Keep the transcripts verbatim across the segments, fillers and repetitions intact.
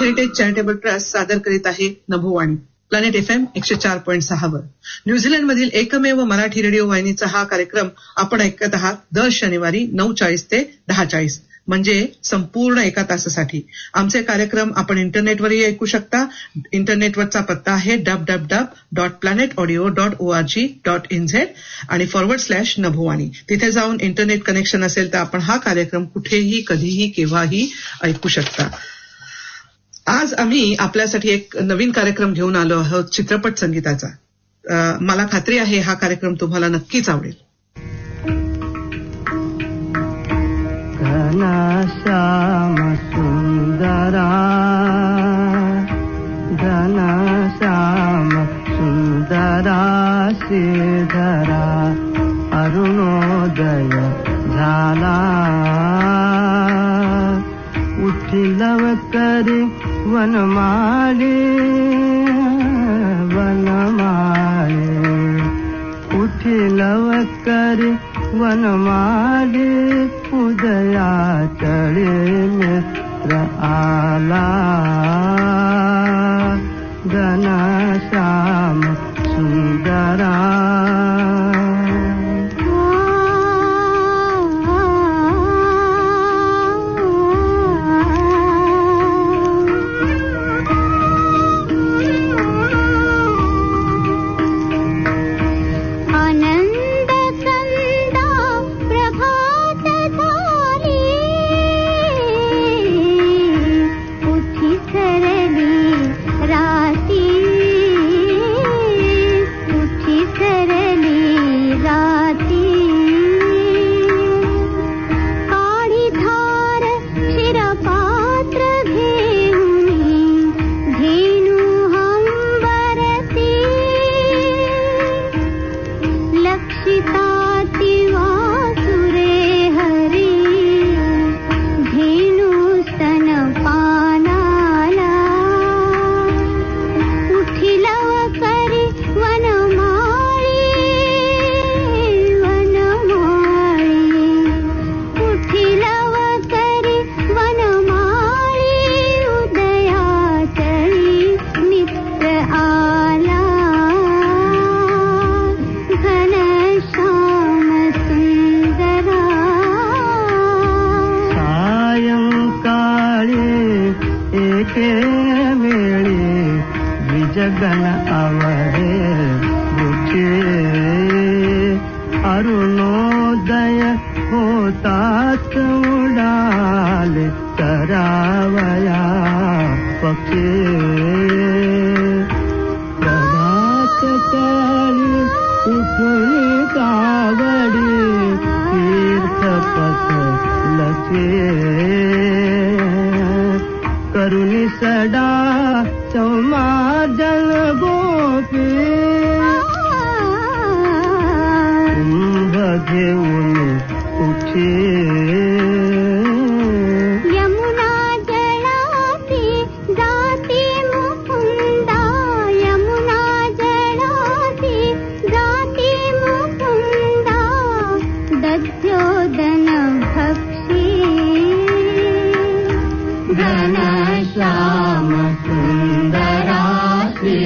Heritage charitable trust सादर करीत आहे नभोवाणी प्लॅनेट एफ एम एकशे चार पॉईंट सहा वर. न्यूझीलंडमधील एकमेव मराठी रेडिओ वाहिनीचा हा कार्यक्रम आपण ऐकत आहात दर शनिवारी नऊ चाळीस ते दहा चाळीस म्हणजे संपूर्ण एका तासासाठी. आमचे कार्यक्रम आपण इंटरनेटवरही ऐकू शकता. इंटरनेटवरचा पत्ता आहे W W W dot planet audio dot O R G dot in Z आणि फॉरवर्ड स्लॅश नभोवाणी. तिथे जाऊन इंटरनेट कनेक्शन असेल तर आपण हा कार्यक्रम कुठेही कधीही केव्हाही ऐकू शकता. आज आम्ही आपल्यासाठी एक नवीन कार्यक्रम घेऊन आलो आहोत चित्रपट संगीताचा. मला खात्री आहे हा कार्यक्रम तुम्हाला नक्कीच आवडेल. घनश्याम सुंदरा घनश्याम सुंदरा श्रीधरा अरुणोदय झाला उठिलव करी वनमाळी वनमाळी उठिलव करी वनमाळी उदया चढे मित्र आला घनश्याम सुंदरा.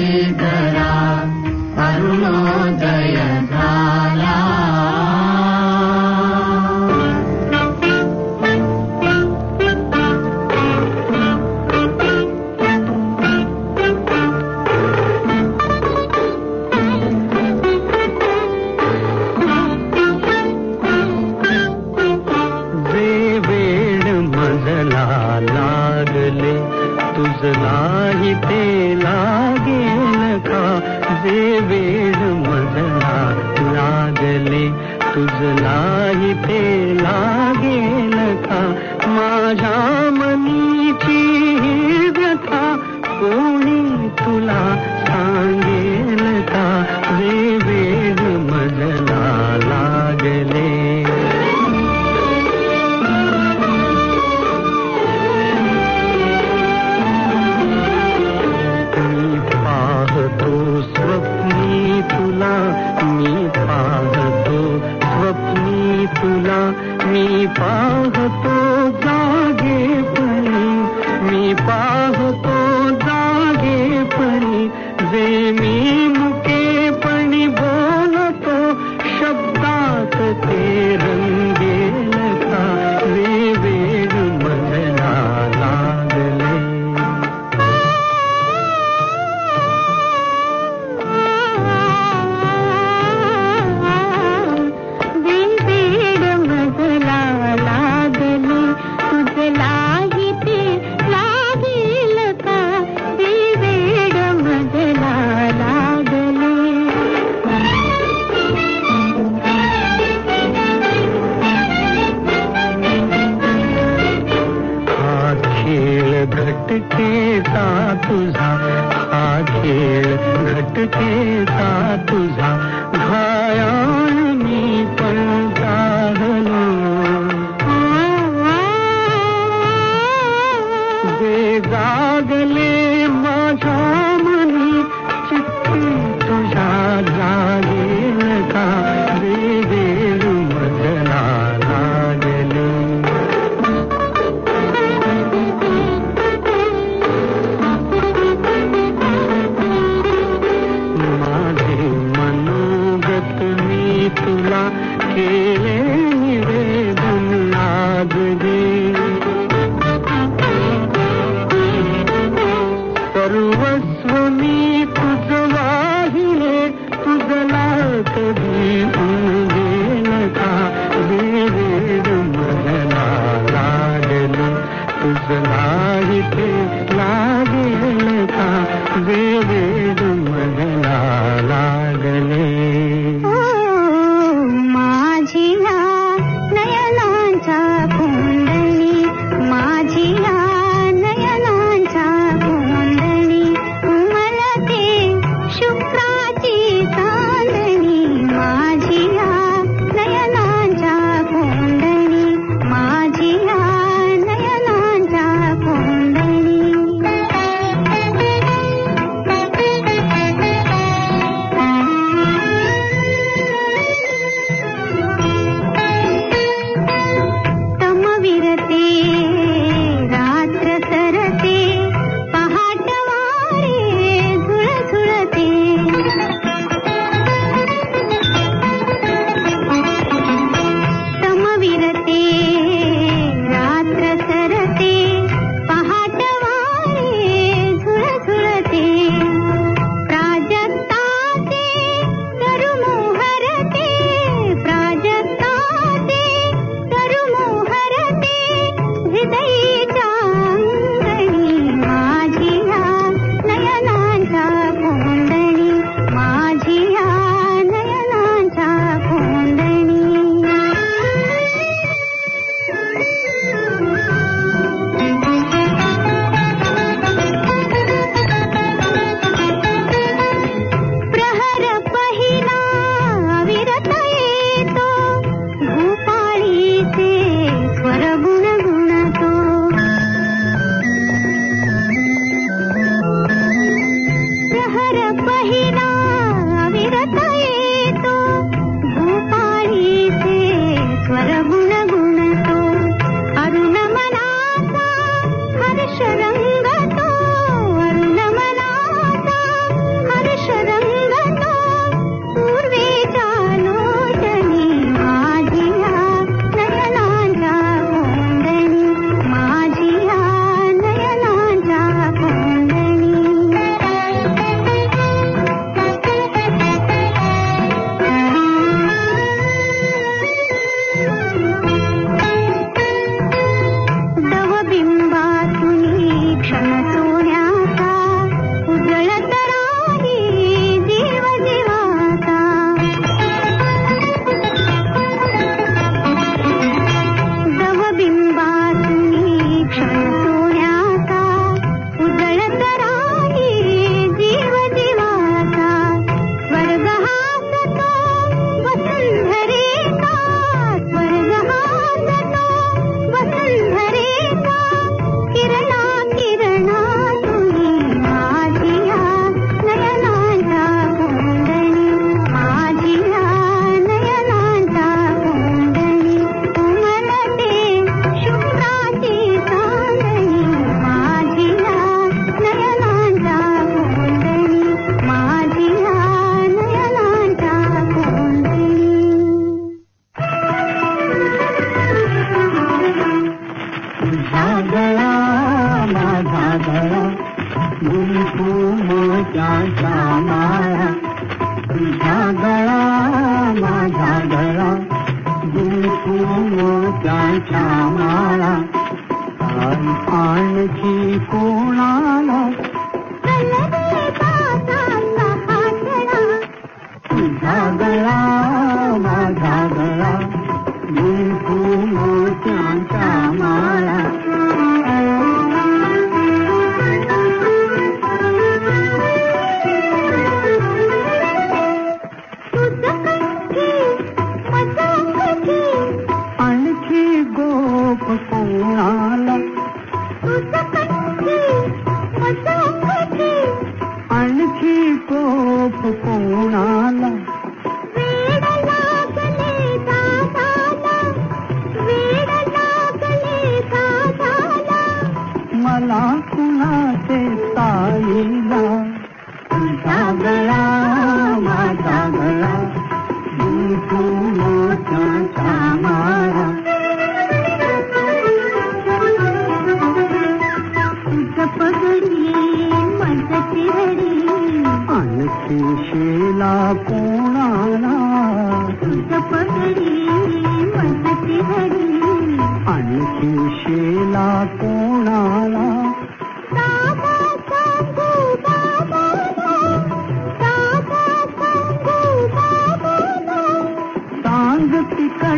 अरुणोदय झाला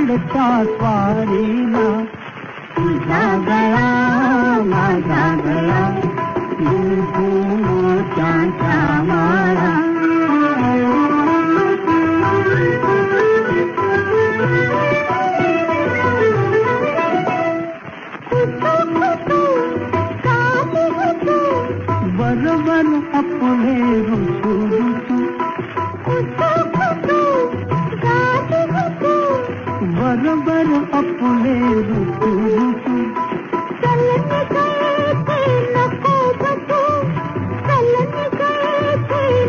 घडता स्वारीला तुझा गळा माझा गळा मोत्यांचा माळा बरोबर अपने रुसू रुसू बरोबर अपने रुसू रुसू चलने गए थे नको बसू चलने गए थे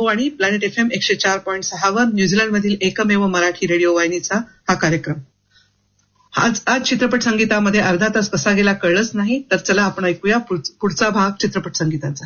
नभोवाणी प्लॅनेट एफएम एकशे चार पॉईंट सहा वर न्यूझीलंडमधील एकमेव मराठी रेडिओ वाहिनीचा हा कार्यक्रम. आज आज चित्रपट संगीतामध्ये अर्धा तास कसा गेला कळलंच नाही. तर चला आपण ऐकूया पुढचा भाग चित्रपट संगीताचा.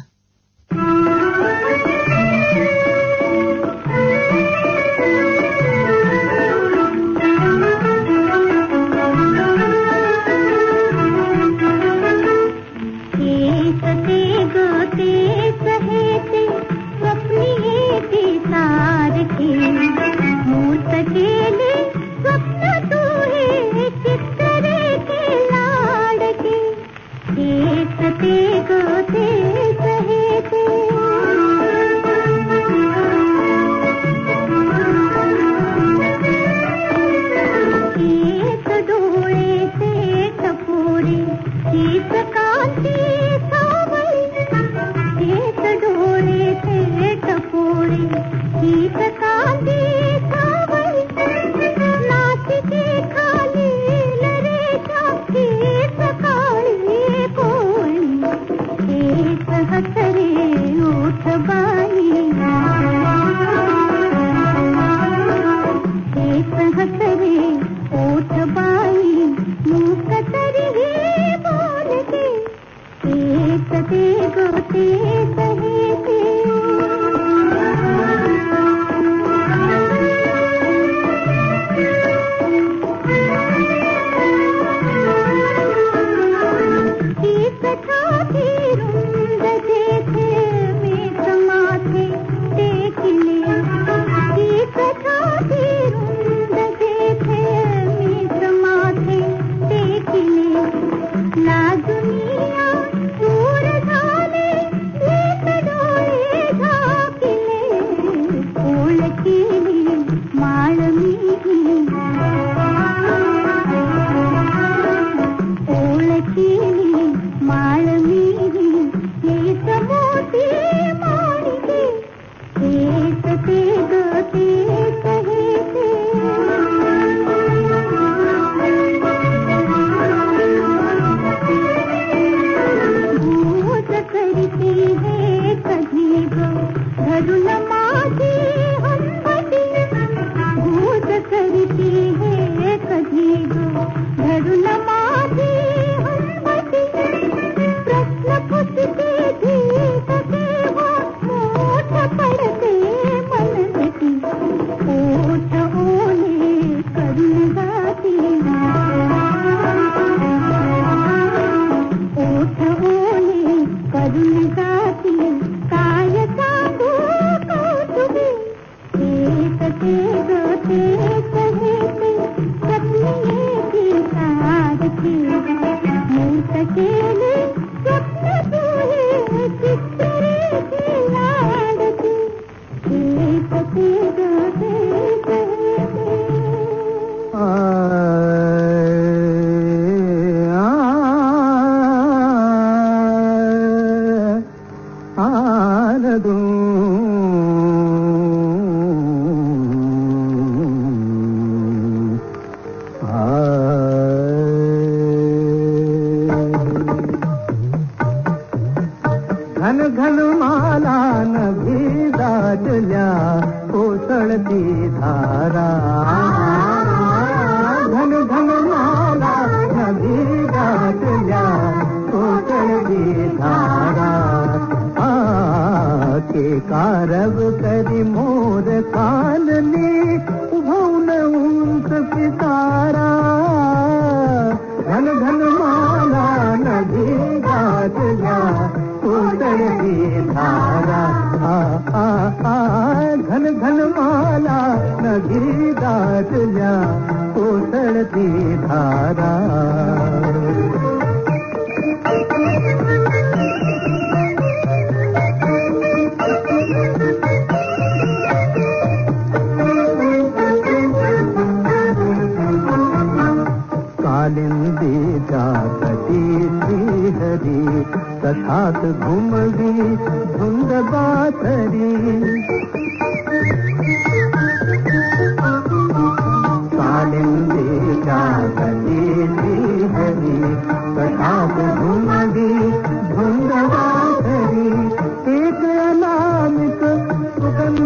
धुंधवा धरी एक अनामिक सुगंध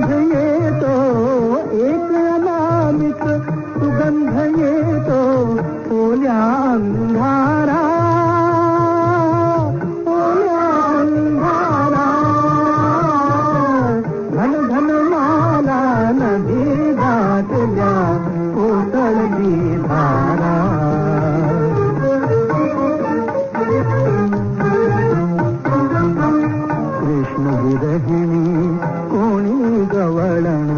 गंध येतो ओल्या अंधारा, ओल्या अंधारा. घन घन माला नदी दाटल्या कोसळली धारा. कृष्ण विरहिणी कोणी गवळण,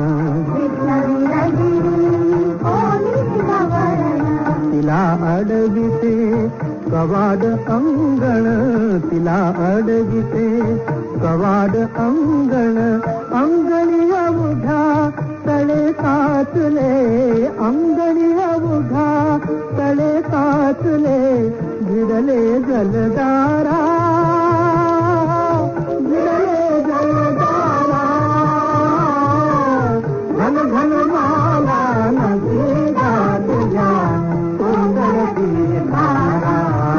तिला अडविते कवाड अंगण, तिला अडविते कवाड अंगण. अंगणी अवघा तळे काचले, अंगणी अवघा तळे काचले. भिडले जलदारा, भिडले जलदारा. घन घन माला नदी दाटल्या कोसळली धारा.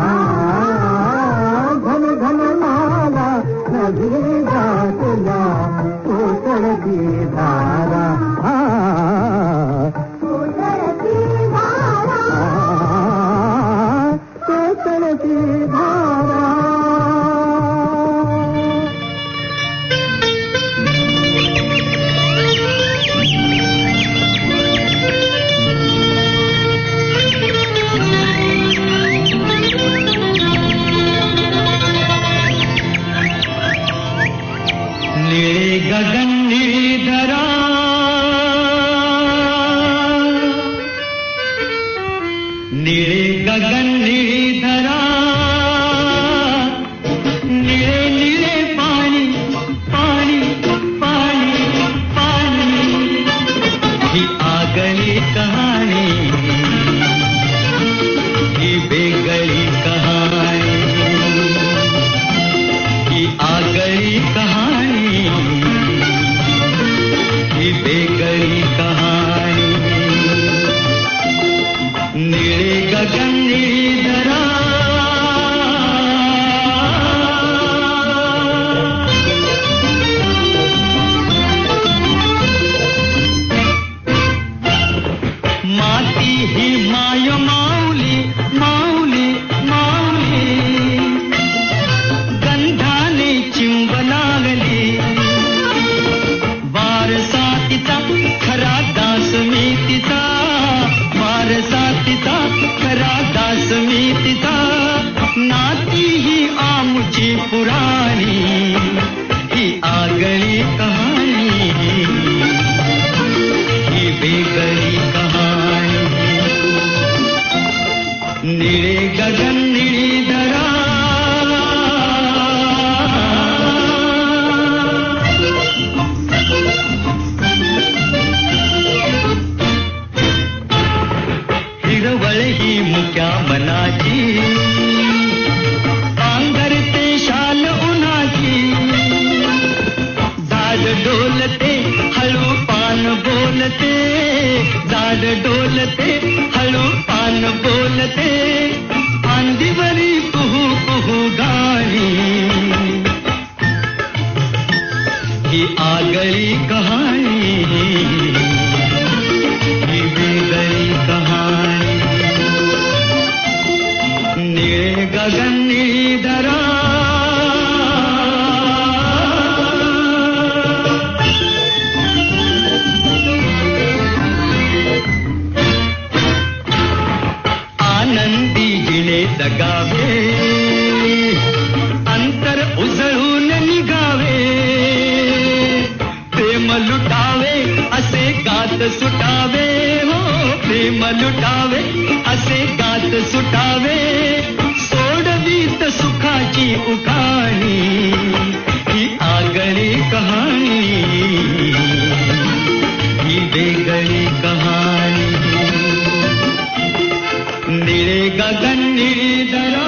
घन घन माला नदी दाटल्या कोसळली धारा. कोसळली धारा, कोसळली धारा. निळे गगन निळी धरा, निळे गगन निळी धरा. निळे निळे पाणी पाणी पाणी पाणी. ही आगळी कहाणी, ही वेगळी कहाणी. ही आगळी कहाणी, ही वेगळी कहाणी. निळे गगन निळी धरा. माती ही माय माऊली माऊली माऊली. गंधाने चिंब लागली, वारसा तिचा खरा दास मी तिचा. वारसा तिचा खरा दास मी तिचा. नाती ही आमची पुराणी, ही आगळी कहाणी, ही वेगळी कहाणी. निळे गगन निळी धरा. हिरवळ ही मुक्या मनाची, पांघरते शाल उन्हाची. झाड डोलते हळू पान बोलते, झाड डोलते हळू पान बोलते. फांदीवरी कुहू कुहू गाणी, ही आगळी कहाणी, ही वेगळी कहाणी. निळे गगन निळी धरा. आनंदी जिणे जगावे, अंतर उजळून निघावे. प्रेम लुटावे असे गात सुटावे, हो प्रेम लुटावे असे गात सुटावे. सोडवीत सुखाची उखाणी, ही आगळी कहाणी, ही वेगळी कहाणी. निळे गगन निळी धरा.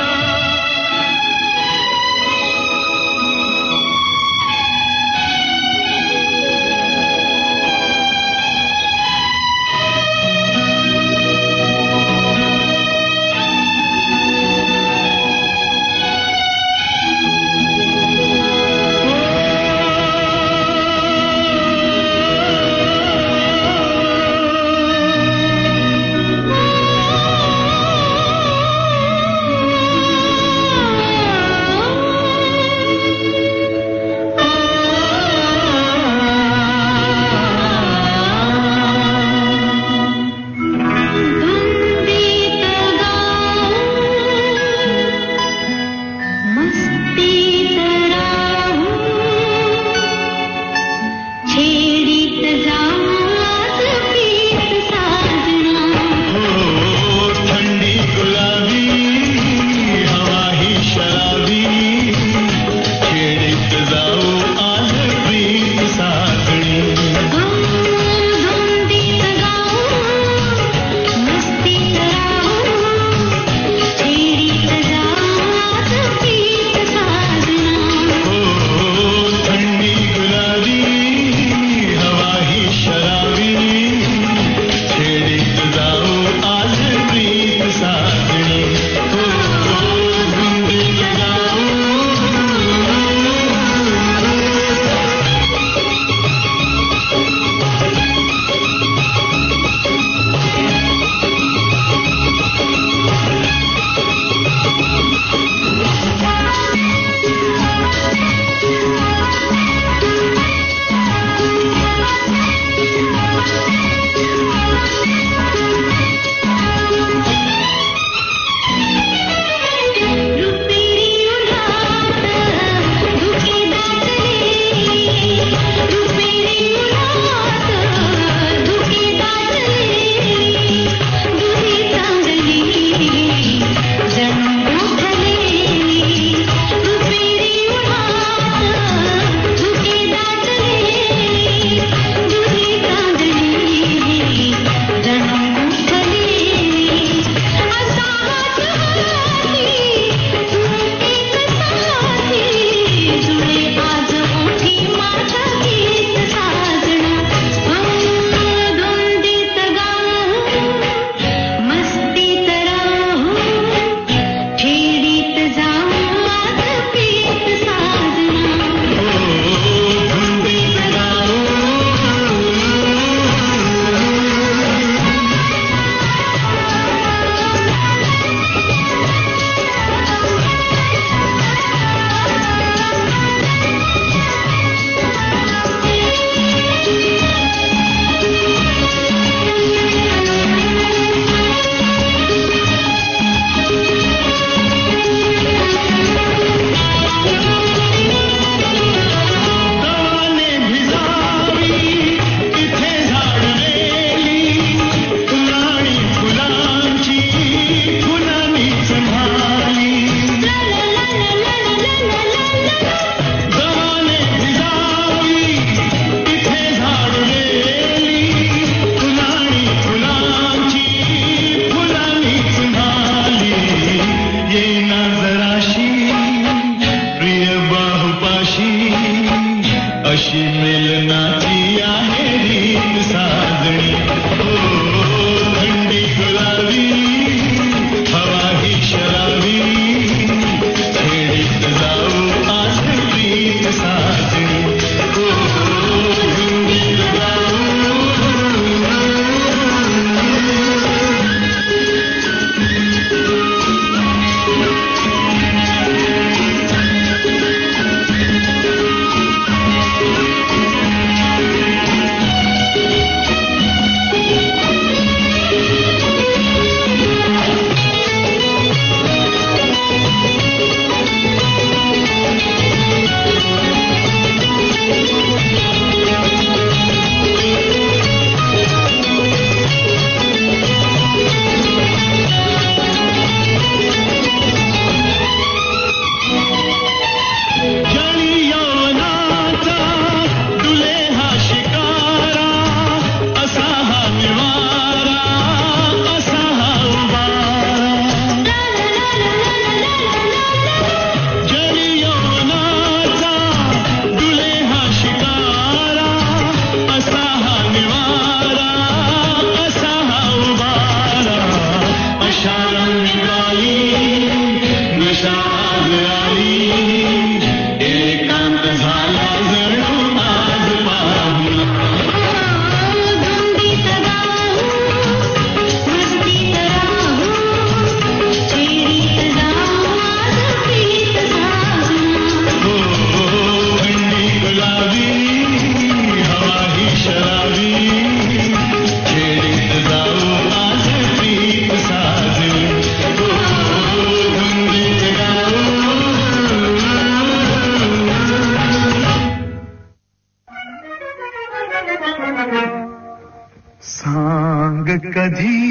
सांग कधी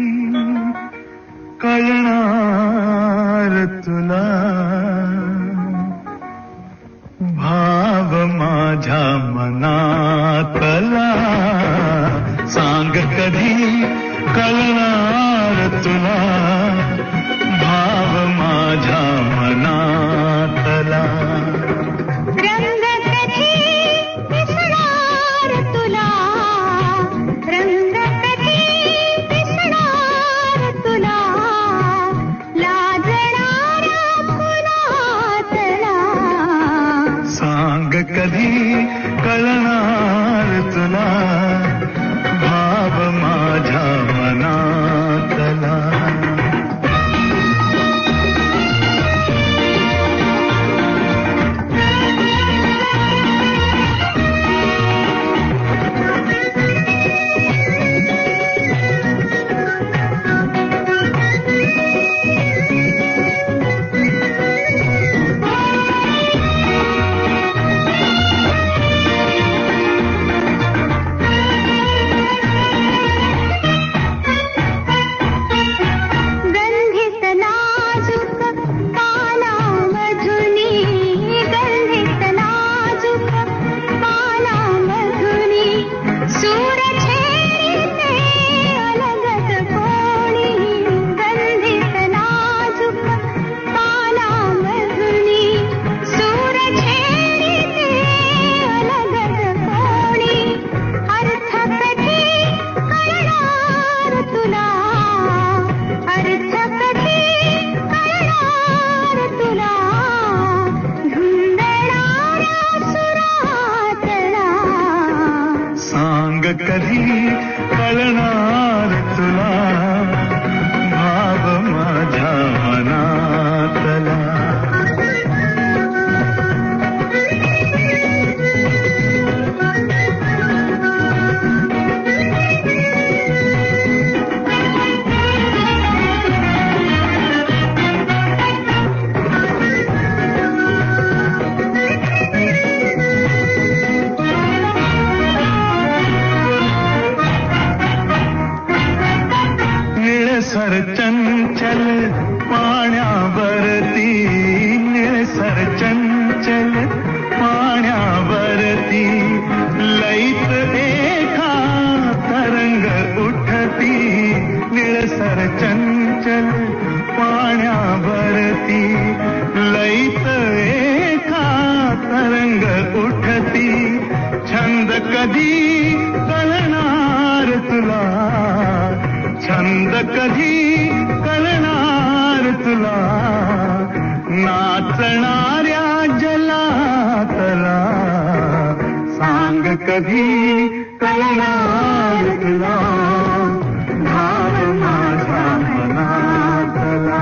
कळणार तुला भाव माझ्या मनातला सांग कधी कळणार तुला भाव माझ्या मनातला रंग कधी दिसणार तुला रंग कधी दिसणार तुला लाजणाऱ्या फुलातला सांग कधी कळणार तुला भाव माझ्या मनातला कधी कळणार तुला भाव माझ्या मनातला निळसर चंचल पाण्यावरती निळसर चंचल पाण्यावरती लईत एका तरंग उठती निळसर चंचल पाण्यावरती लईत एका तरंग उठती छंद कधी कळणार तुला छंद कधी कळणार तुला नाचणाऱ्या जलातला सांग कधी कळणार तुला भाव माझ्या मनातला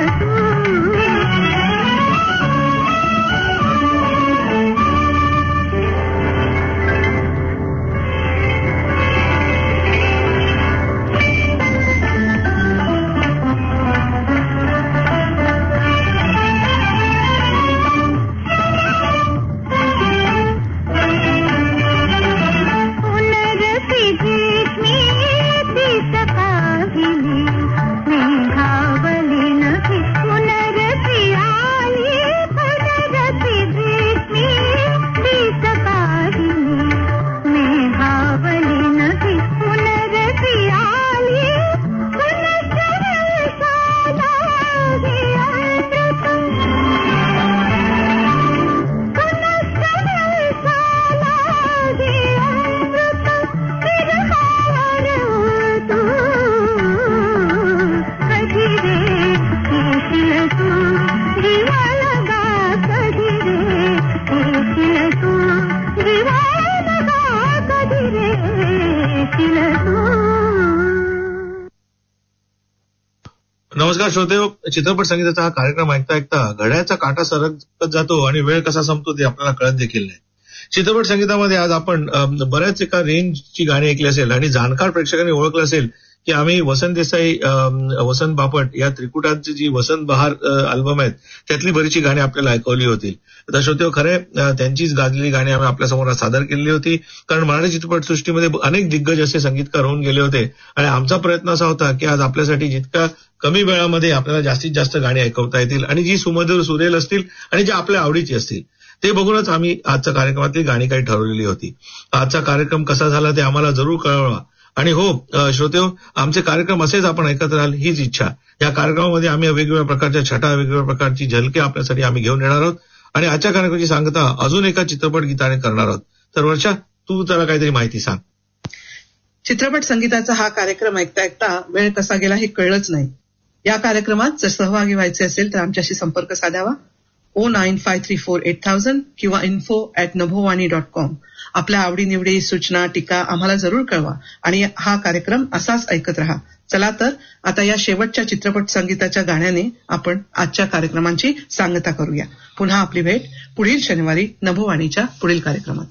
नमस्कार श्रोतेहो, चित्रपट संगीताचा हा कार्यक्रम ऐकता ऐकता घड्याचा काटा सरकत जातो आणि वेळ कसा संपतो ते आपल्याला कळत देखील नाही. चित्रपट संगीतामध्ये आज आपण बऱ्याच एका रेंजची गाणी ऐकली असेल आणि जाणकार प्रेक्षकांनी ओळखलं असेल की आम्ही वसंत देसाई, वसंत बापट या त्रिकुटांची जी वसंत बहार अल्बम आहेत त्यातली बरीचशी गाणी आपल्याला ऐकवली होती. तर श्रोतेहो, खरे त्यांचीच गाजलेली गाणी आम्ही आपल्यासमोर सादर केलेली होती, कारण मराठी चित्रपटसृष्टीमध्ये अनेक दिग्गज असे संगीतकार होऊन गेले होते आणि आमचा प्रयत्न असा होता की आज आपल्यासाठी जितका कमी वेळामध्ये आपल्याला जास्तीत जास्त गाणी ऐकवता येतील आणि जी सुमधुर सुरेल असतील आणि जी आपल्या आवडीची असतील ते बघूनच आम्ही आजच्या कार्यक्रमातली गाणी काही ठरवलेली होती. आजचा कार्यक्रम कसा झाला ते आम्हाला जरूर कळवा. आणि हो श्रोतेहो, आमचे कार्यक्रम असेच आपण ऐकत राहाल हीच इच्छा. या कार्यक्रमामध्ये आम्ही वेगवेगळ्या प्रकारच्या छटा, वेगवेगळ्या प्रकारची झलके आपल्यासाठी आम्ही घेऊन येणार आहोत आणि आजच्या कार्यक्रमाची सांगता अजून एका चित्रपट गीताने करणार आहोत. तर वर्षा, तू जरा काहीतरी माहिती सांग. चित्रपट संगीताचा हा कार्यक्रम ऐकता ऐकता वेळ कसा गेला हे कळलंच नाही. या कार्यक्रमात जर सहभागी व्हायचे असेल तर आमच्याशी संपर्क साधावा O nine five three four eight thousand किंवा info at Nabhovani dot com. आपल्या आवडीनिवडी, सूचना, टीका आम्हाला जरूर कळवा आणि हा कार्यक्रम असाच ऐकत रहा. चला तर आता या शेवटच्या चित्रपट संगीताच्या गाण्याने आपण आजच्या कार्यक्रमांची सांगता करूया. पुन्हा आपली भेट पुढील शनिवारी नभोवाणीच्या पुढील कार्यक्रमात.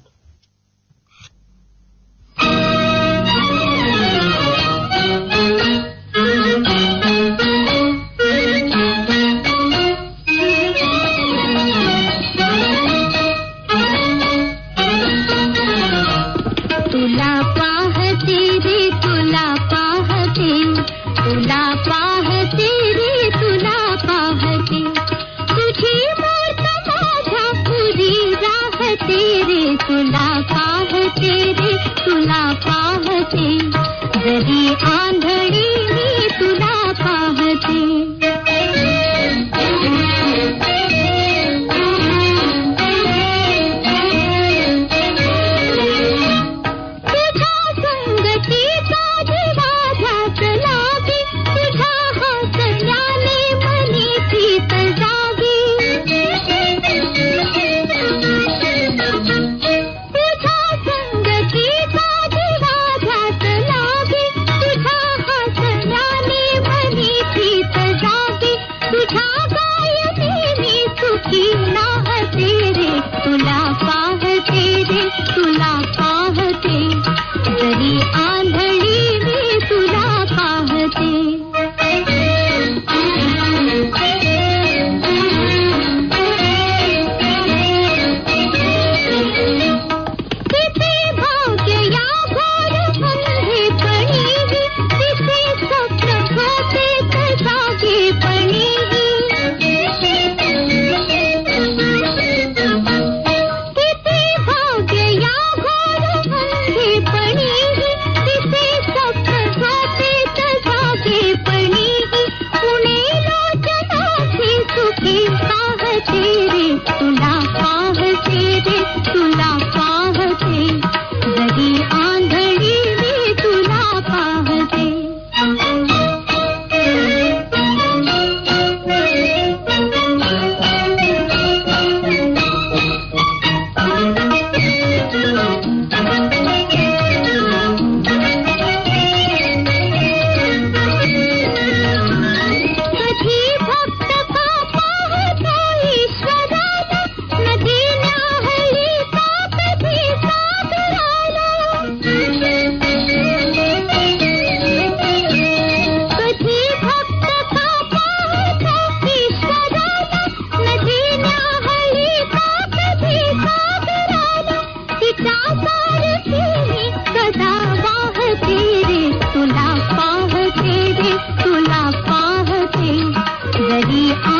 भक्त घरी